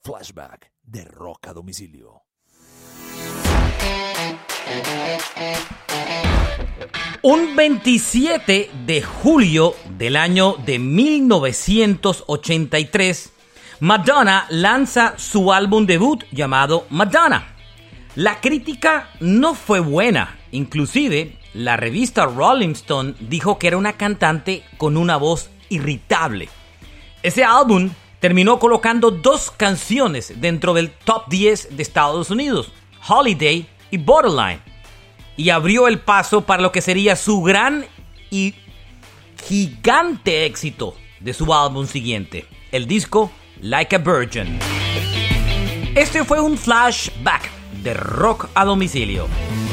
Flashback de Rock a Domicilio. Un 27 de julio del año de 1983, Madonna lanza su álbum debut llamado Madonna. La crítica no fue buena, inclusive la revista Rolling Stone dijo que era una cantante con una voz irritable. Ese álbum terminó colocando 2 canciones dentro del top 10 de Estados Unidos, Holiday y Borderline, y abrió el paso para lo que sería su gran y gigante éxito de su álbum siguiente, el disco Like a Virgin. Este fue un flashback de Rock a Domicilio.